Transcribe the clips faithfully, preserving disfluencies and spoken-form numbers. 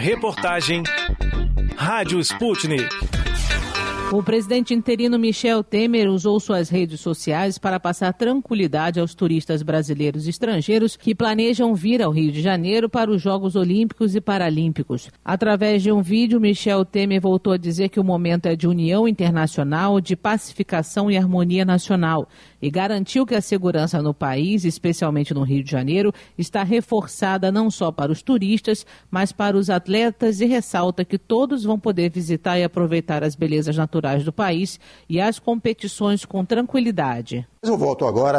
Reportagem Rádio Sputnik. O presidente interino Michel Temer usou suas redes sociais para passar tranquilidade aos turistas brasileiros e estrangeiros que planejam vir ao Rio de Janeiro para os Jogos Olímpicos e Paralímpicos. Através de um vídeo, Michel Temer voltou a dizer que o momento é de união internacional, de pacificação e harmonia nacional, e garantiu que a segurança no país, especialmente no Rio de Janeiro, está reforçada não só para os turistas, mas para os atletas, e ressalta que todos vão poder visitar e aproveitar as belezas naturais do país e as competições com tranquilidade. Eu volto agora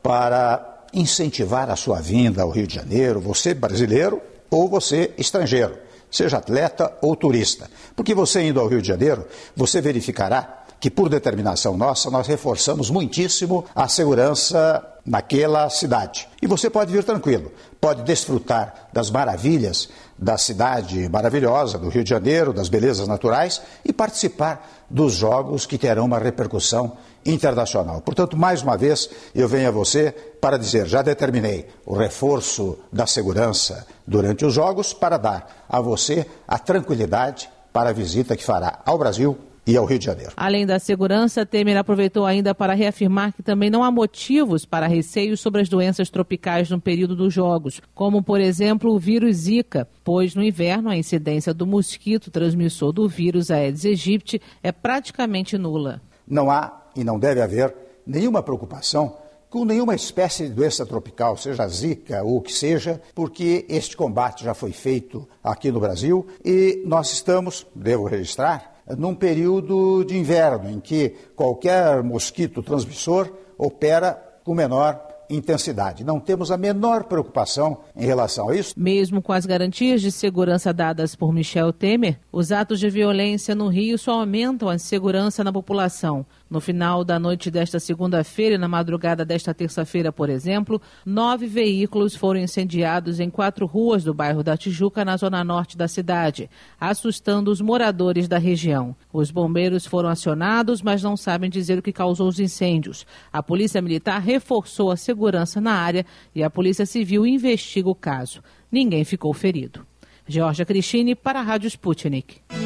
para incentivar a sua vinda ao Rio de Janeiro, você brasileiro ou você estrangeiro, seja atleta ou turista. Porque você indo ao Rio de Janeiro, você verificará que por determinação nossa, nós reforçamos muitíssimo a segurança naquela cidade. E você pode vir tranquilo, pode desfrutar das maravilhas da cidade maravilhosa do Rio de Janeiro, das belezas naturais e participar dos jogos que terão uma repercussão internacional. Portanto, mais uma vez, eu venho a você para dizer, já determinei o reforço da segurança durante os jogos para dar a você a tranquilidade para a visita que fará ao Brasil e ao Rio de Janeiro. Além da segurança, Temer aproveitou ainda para reafirmar que também não há motivos para receios sobre as doenças tropicais no período dos Jogos, como, por exemplo, o vírus Zika, pois no inverno a incidência do mosquito transmissor do vírus Aedes aegypti é praticamente nula. Não há e não deve haver nenhuma preocupação com nenhuma espécie de doença tropical, seja Zika ou o que seja, porque este combate já foi feito aqui no Brasil e nós estamos, devo registrar, num período de inverno, em que qualquer mosquito transmissor opera com menor intensidade. Não temos a menor preocupação em relação a isso. Mesmo com as garantias de segurança dadas por Michel Temer, os atos de violência no Rio só aumentam a insegurança na população. No final da noite desta segunda-feira e na madrugada desta terça-feira, por exemplo, nove veículos foram incendiados em quatro ruas do bairro da Tijuca, na zona norte da cidade, assustando os moradores da região. Os bombeiros foram acionados, mas não sabem dizer o que causou os incêndios. A Polícia Militar reforçou a segurança na área e a Polícia Civil investiga o caso. Ninguém ficou ferido. Georgia Cristine para a Rádio Sputnik.